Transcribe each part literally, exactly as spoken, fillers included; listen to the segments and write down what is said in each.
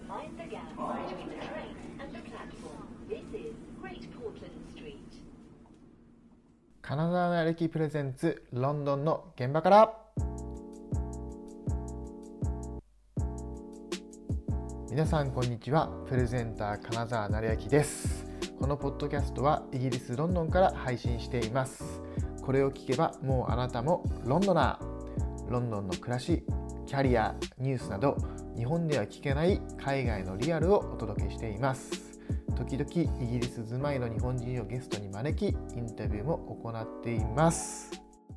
Mind the gap between the train and the platform. This is Great Portland Street. 金沢の歩きプレゼンツロンドンの現場から。皆さんこんにちは。プレゼンター金沢成明です。このポッドキャストはイギリスロンドンから配信しています。これを聞けばもうあなたもロンドナー。ロンドンの暮らし、キャリア、ニュースなど日本では聞けない海外のリアルをお届けしています。時々イギリス住まいの日本人をゲストに招き、インタビューも行っています。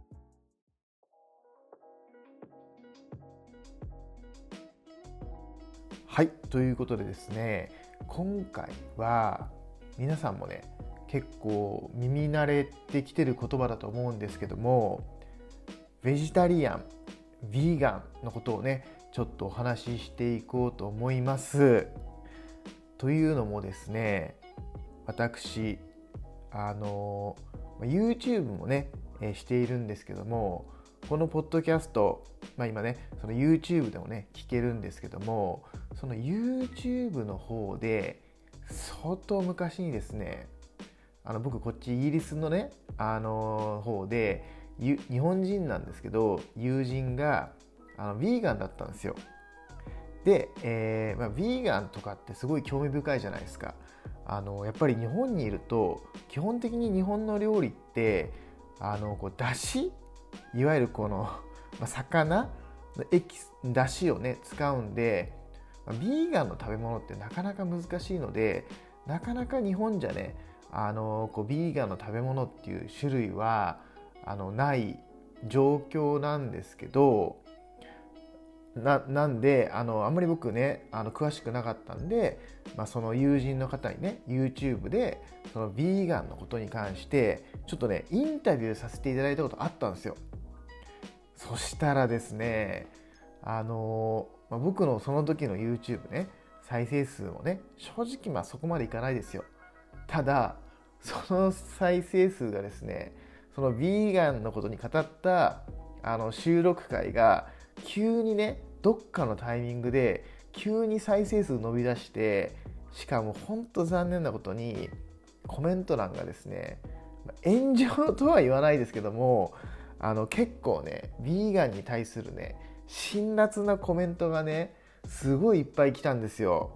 はい、ということでですね、今回は皆さんもね、結構耳慣れてきてる言葉だと思うんですけども、ベジタリアン、ヴィーガンのことをね、ちょっとお話ししていこうと思います。というのもですね、私あの YouTube もねしているんですけども、このポッドキャスト、まあ、今ねその YouTube でもね聞けるんですけども、その YouTube の方で相当昔にですね、あの僕こっちイギリスのねあの方で日本人なんですけど、友人があのヴィーガンだったんですよ。で、えーまあ、ヴィーガンとかってすごい興味深いじゃないですか。あのやっぱり日本にいると基本的に日本の料理ってあのこうだし、いわゆるこの、まあ、魚のエキスだしをね使うんで、まあ、ヴィーガンの食べ物ってなかなか難しいので、なかなか日本じゃねあのこうヴィーガンの食べ物っていう種類はあのない状況なんですけど、な, なんであのあんまり僕ねあの詳しくなかったんで、まあ、その友人の方にね YouTube でそのヴィーガンのことに関してちょっとねインタビューさせていただいたことあったんですよ。そしたらですね、あの、まあ、僕のその時の YouTube ね再生数もね正直まあそこまでいかないですよ。ただその再生数がですね、そのヴィーガンのことに語ったあの収録回が急にねどっかのタイミングで急に再生数伸び出して、しかも本当残念なことにコメント欄がですね、炎上とは言わないですけども、あの結構ねヴィーガンに対するね辛辣なコメントがねすごいいっぱい来たんですよ。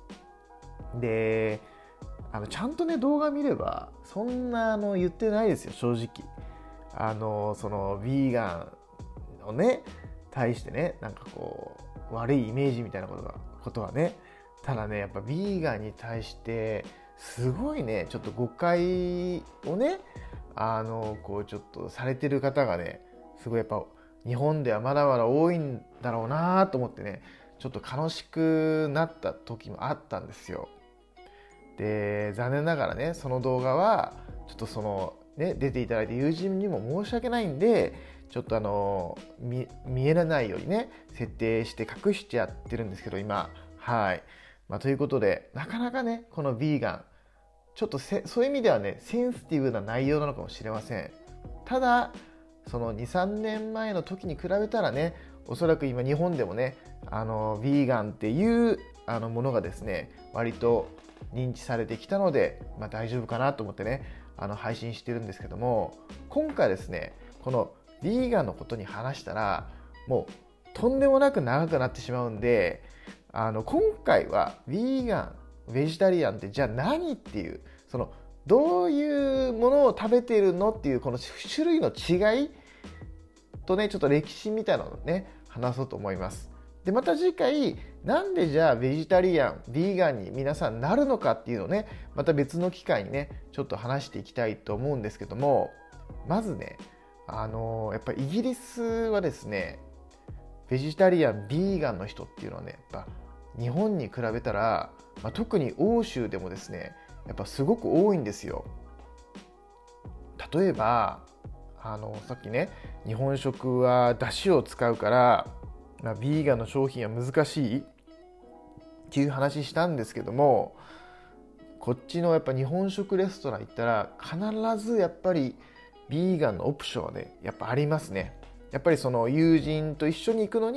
であのちゃんとね動画見ればそんなあの言ってないですよ、正直。あのそのヴィーガンをね対してねなんかこう悪いイメージみたいなことがことはね、ただねやっぱヴィーガンに対してすごいねちょっと誤解をねあのこうちょっとされてる方がねすごいやっぱ日本ではまだまだ多いんだろうなと思ってね、ちょっと悲しくなった時もあったんですよ。で残念ながらねその動画はちょっとそのね出ていただいた友人にも申し訳ないんで、ちょっとあの 見, 見えないようにね設定して隠しちゃってるんですけど今、はい、まあ、ということでなかなかねこのヴィーガンちょっとせそういう意味ではねセンシティブな内容なのかもしれません。ただその にさんねんまえの時に比べたらね、おそらく今日本でもねあのヴィーガンっていうあのものがですね割と認知されてきたので、まあ、大丈夫かなと思ってねあの配信してるんですけども、今回ですねこのヴィーガンのことに話したらもうとんでもなく長くなってしまうんで、あの今回はヴィーガン、ベジタリアンってじゃあ何っていう、そのどういうものを食べているのっていうこの種類の違いとねちょっと歴史みたいなのをね話そうと思います。でまた次回なんでじゃあベジタリアン、ヴィーガンに皆さんなるのかっていうのをねまた別の機会にねちょっと話していきたいと思うんですけども、まずねあのやっぱイギリスはですねベジタリアン、ヴィーガンの人っていうのはねやっぱ日本に比べたら、まあ、特に欧州でもですねやっぱすごく多いんですよ。例えばあのさっきね日本食は出汁を使うから、まあ、ヴィーガンの商品は難しいっていう話したんですけども、こっちのやっぱ日本食レストラン行ったら必ずやっぱりヴィーガンのオプションはねやっぱありますね。やっぱりその友人と一緒に行くのに、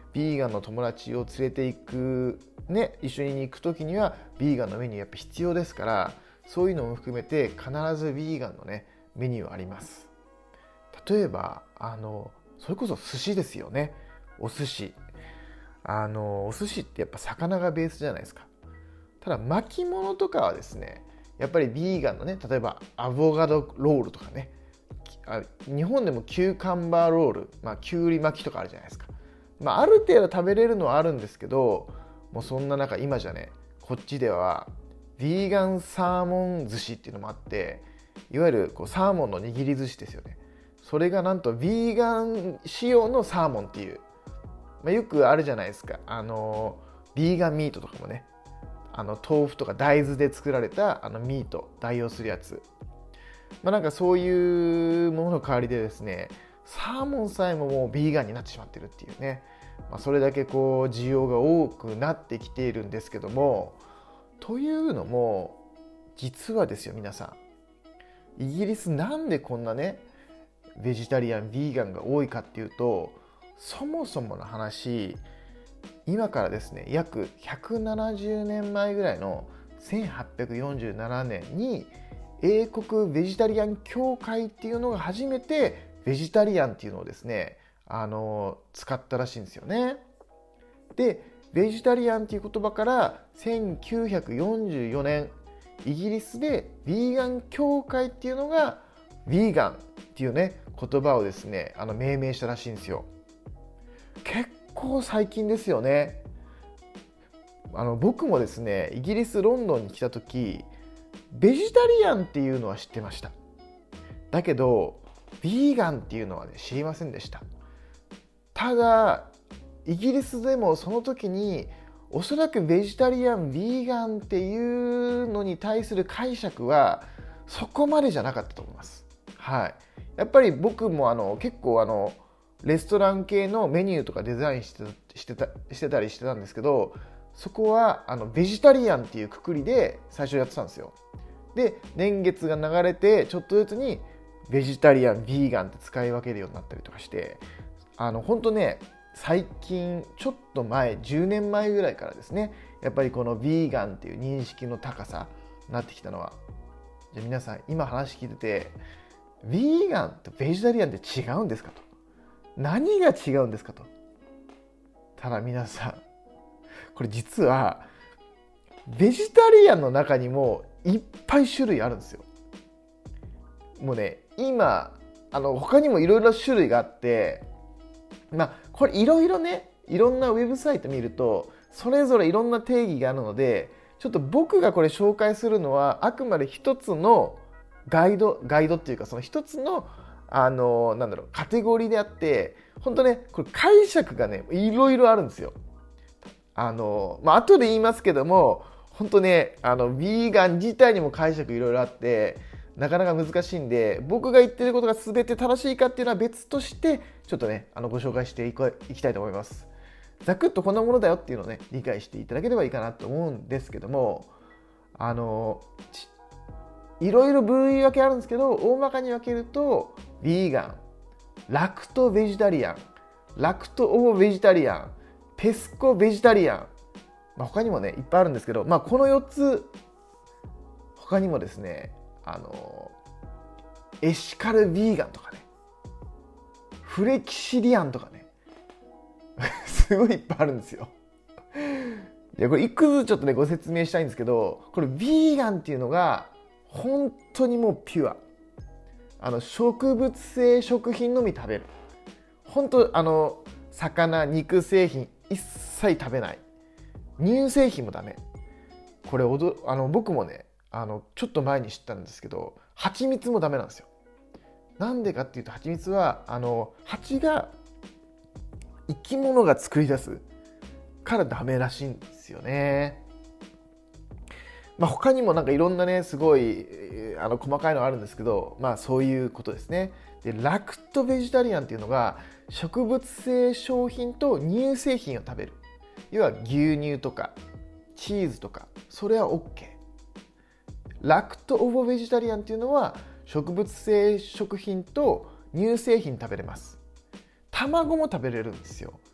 ビーガンの友達を連れて行くね、一緒に行く時にはビーガンのメニューやっぱ必要ですから、そういうのも含めて必ずビーガンのねメニューあります。例えばあのそれこそ寿司ですよね。お寿司あのお寿司ってやっぱ魚がベースじゃないですか。ただ巻物とかはですね、やっぱりビーガンのね、例えばアボカドロールとかね、あ日本でもキューカンバーロール、まあ、きゅうり巻きとかあるじゃないですか。まあ、ある程度食べれるのはあるんですけど、もうそんな中今じゃね、こっちではビーガンサーモン寿司っていうのもあって、いわゆるこうサーモンの握り寿司ですよね。それがなんとビーガン仕様のサーモンっていう、まあ、よくあるじゃないですか。あのビーガンミートとかもね、あの豆腐とか大豆で作られたあのミート代用するやつ、まあ、なんかそういうものの代わりでですね、サーモンさえももうビーガンになってしまってるっていうね、まあ、それだけこう需要が多くなってきているんですけども、というのも実はですよ、皆さん、イギリスなんでこんなねベジタリアンビーガンが多いかっていうと、そもそもの話、今からですね約ひゃくななじゅうねんまえぐらいのせんはっぴゃくよんじゅうななねんに英国ベジタリアン協会っていうのが初めてベジタリアンっていうのをですねあの使ったらしいんですよね。でベジタリアンっていう言葉からせんきゅうひゃくよんじゅうよねんイギリスでビーガン協会っていうのがビーガンっていうね言葉をですねあの命名したらしいんですよ。結構最近ですよね。あの僕もですねイギリスロンドンに来た時ベジタリアンっていうのは知ってました。だけどビーガンっていうのは、ね、知りませんでした。ただイギリスでもその時におそらくベジタリアンビーガンっていうのに対する解釈はそこまでじゃなかったと思います。はい、やっぱり僕もあの結構あのレストラン系のメニューとかデザインしてしてたしてたりしてたんですけど、そこはあのベジタリアンっていうくくりで最初やってたんですよ。で年月が流れてちょっとずつにベジタリアンビーガンって使い分けるようになったりとかして、あの本当ね最近ちょっと前じゅうねんまえぐらいからですね、やっぱりこのビーガンっていう認識の高さになってきたのは、じゃあ皆さん今話聞いててビーガンとベジタリアンって違うんですかと、何が違うんですかと。ただ皆さんこれ実はベジタリアンの中にもいっぱい種類あるんですよ。もうね今あの他にもいろいろ種類があって、まあこれいろいろねいろんなウェブサイト見るとそれぞれいろんな定義があるので、ちょっと僕がこれ紹介するのはあくまで一つのガイドガイドっていうかその一つのあのなんだろうカテゴリーであって、本当ねこれ解釈がねいろいろあるんですよ。あのまあ後で言いますけども、本当ねあのビーガン自体にも解釈いろいろあってなかなか難しいんで、僕が言ってることが全て正しいかっていうのは別としてちょっとねあのご紹介していこいきたいと思います。ざくっとこんなものだよっていうのをね理解していただければいいかなと思うんですけども、あのいろいろ分類分けあるんですけど、大まかに分けるとビーガン、ラクトベジタリアン、ラクトオボベジタリアン、ペスコベジタリアン、まあ、他にもねいっぱいあるんですけど、まあ、このよっつ他にもですねあのエシカルビーガンとかね、フレキシリアンとかねすごいいっぱいあるんですよ。でこれいくつちょっとねご説明したいんですけど、これビーガンっていうのが本当にもうピュア、あの植物性食品のみ食べる、本当あの魚肉製品一切食べない、乳製品もダメ。これおどあの僕もねあのちょっと前に知ったんですけど、蜂蜜もダメなんですよ。なんでかっていうと、蜂蜜はあの蜂が生き物が作り出すからダメらしいんですよね。まあ、他にもなんかいろんなねすごいあの細かいのがあるんですけど、まあそういうことですね。でラクトベジタリアンっていうのが植物性商品と乳製品を食べる、要は牛乳とかチーズとか、それは OK。 ラクトオボベジタリアンっていうのは植物性食品と乳製品食べれます。卵も食べれるんですよ。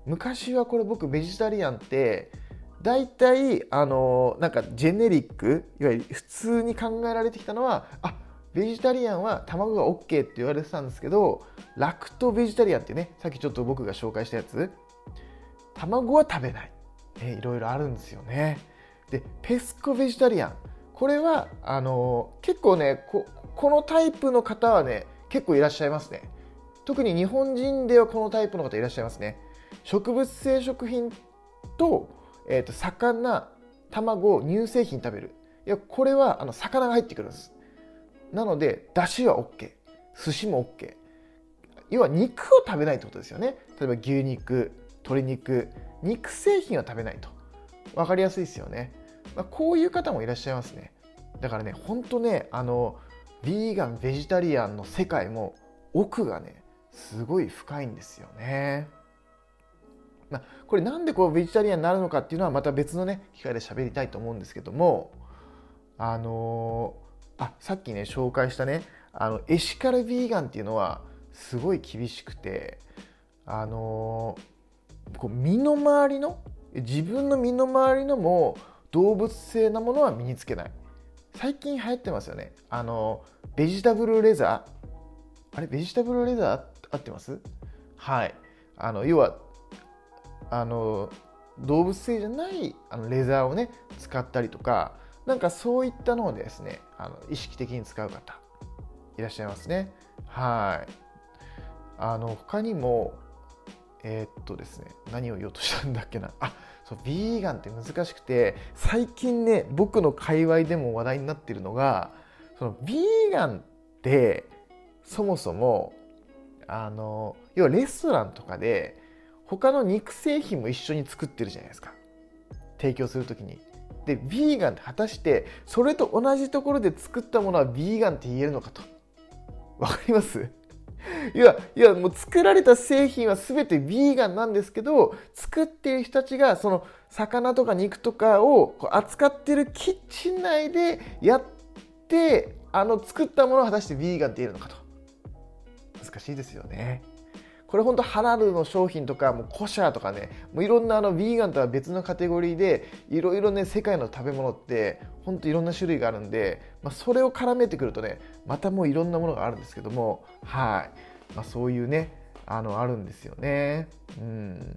昔はこれ僕ベジタリアンってだいたいあのなんかジェネリック、いわゆる普通に考えられてきたのは、あ、ベジタリアンは卵が OK って言われてたんですけど、ラクトベジタリアンってね、さっきちょっと僕が紹介したやつ、卵は食べない、ね、いろいろあるんですよね。でペスコベジタリアン、これはあの結構ね こ, このタイプの方はね結構いらっしゃいますね。特に日本人ではこのタイプの方いらっしゃいますね。植物性食品と、えー、と魚、卵、乳製品食べる。いやこれはあの魚が入ってくるんです。なので出汁は OK、 寿司も OK、 要は肉を食べないってことですよね。例えば牛肉、鶏肉、肉製品は食べないと。分かりやすいですよね。まあ、こういう方もいらっしゃいますね。だからね、ほんとね、あのビーガンベジタリアンの世界も奥がねすごい深いんですよね。まあ、これなんでこうベジタリアンになるのかっていうのはまた別のね機会で喋りたいと思うんですけども、あのー、あさっきね紹介したねあのエシカルビーガンっていうのはすごい厳しくて、あのー、こう身の回りの自分の身の回りのも動物性なものは身につけない。最近流行ってますよね。あのベジタブルレザー、あれベジタブルレザー合ってます？はい。あの要はあの動物性じゃないあのレザーをね使ったりとか、なんかそういったのをですねあの意識的に使う方いらっしゃいますね。はい。あの他にもえー、っとですね何を言おうとしたんだっけなあそうビーガンって難しくて、最近ね僕の界隈でも話題になっているのが、そのビーガンってそもそもあの要はレストランとかで他の肉製品も一緒に作ってるじゃないですか、提供するときに。でビーガンって果たしてそれと同じところで作ったものはビーガンって言えるのかと。わかります？いやいやもう作られた製品は全てビーガンなんですけど、作っている人たちがその魚とか肉とかを扱っているキッチン内でやってあの作ったものを果たしてビーガンって言えるのかと。難しいですよね。これ本当ハラルの商品とかもうコシャーとかね、もういろんなあのビーガンとは別のカテゴリーでいろいろね世界の食べ物って本当いろんな種類があるんで、まあ、それを絡めてくるとねまたもういろんなものがあるんですけども、はい、まあ、そういうねあのあるんですよね。うん。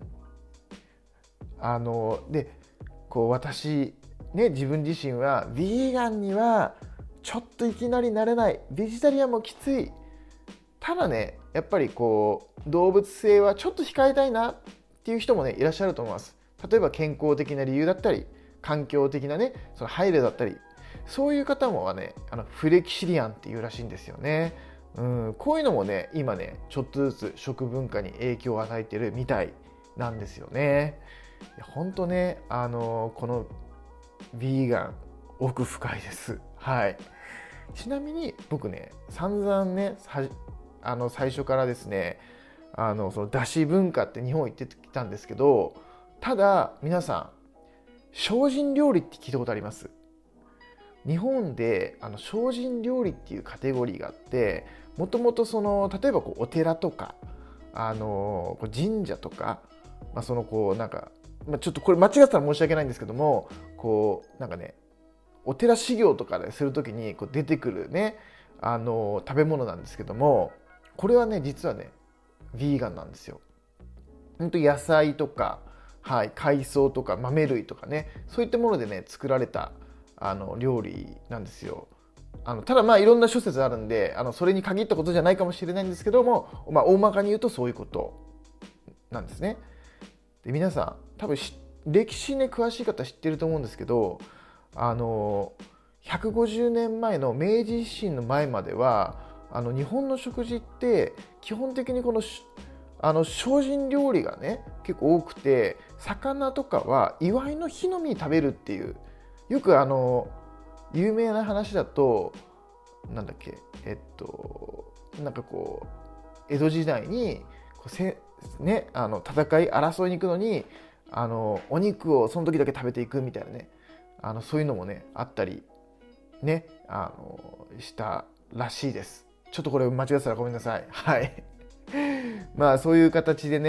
あのでこう私ね自分自身はビーガンにはちょっといきなりなれない、ベジタリアンもきつい、ただねやっぱりこう動物性はちょっと控えたいなっていう人もねいらっしゃると思います。例えば健康的な理由だったり環境的なねその配慮だったり、そういう方もはねあのフレキシリアンっていうらしいんですよね。うん、こういうのもね今ねちょっとずつ食文化に影響を与えてるみたいなんですよね。本当ねあのこのビーガン奥深いです。はい。ちなみに僕ね散々ねあの最初からですねあのそのだし文化って日本行ってきたんですけど、ただ皆さん精進料理って聞いたことあります？日本であの精進料理っていうカテゴリーがあって、もともとその例えばこうお寺とかあの神社とか、まあ、そのこうなんか、まあ、ちょっとこれ間違ってたら申し訳ないんですけども、こうなんかねお寺修行とかでするときにこう出てくるねあの食べ物なんですけども、これはね実はねビーガンなんですよ。本当野菜とか、はい、海藻とか豆類とかねそういったものでね作られたあの料理なんですよ。あのただまあいろんな諸説あるんであのそれに限ったことじゃないかもしれないんですけども、まあ、大まかに言うとそういうことなんですね。で皆さん多分歴史ね詳しい方知ってると思うんですけど、あのひゃくごじゅうねんまえの明治維新の前まではあの日本の食事って基本的にこのあの精進料理がね結構多くて、魚とかは祝いの日のみに食べるっていう、よくあの有名な話だとなんだっけえっとなんかこう江戸時代にこうせ、ね、あの戦い争いに行くのにあのお肉をその時だけ食べていくみたいなね、あのそういうのもねあったりねあのしたらしいです。ちょっとこれ間違ってたらごめんなさい。はい。まあそういう形でね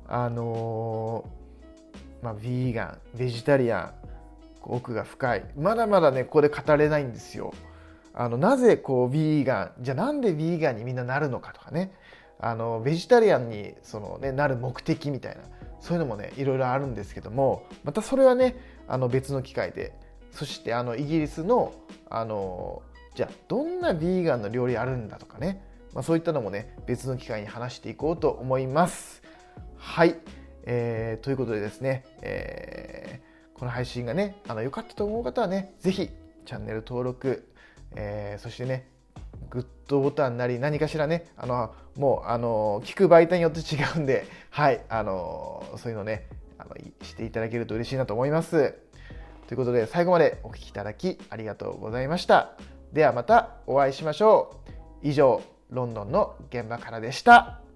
あのーまあ、ヴィーガンベジタリアン奥が深い、まだまだねここで語れないんですよ。あのなぜこうヴィーガンじゃあなんでヴィーガンにみんななるのかとかね、あのベジタリアンにその、ね、なる目的みたいな、そういうのもねいろいろあるんですけども、またそれはねあの別の機会で、そしてあのイギリスのあのじゃあどんなヴィーガンの料理あるんだとかね、まあ、そういったのもね別の機会に話していこうと思います。はい、えー、ということでですね、えー、この配信がねあの良かったと思う方はねぜひチャンネル登録、えー、そしてねグッドボタンなり何かしらね、あのもうあの聞く媒体によって違うんで、はいあのそういうのねあのしていただけると嬉しいなと思います。ということで最後までお聞きいただきありがとうございました。ではまたお会いしましょう。以上ロンドンの現場からでした。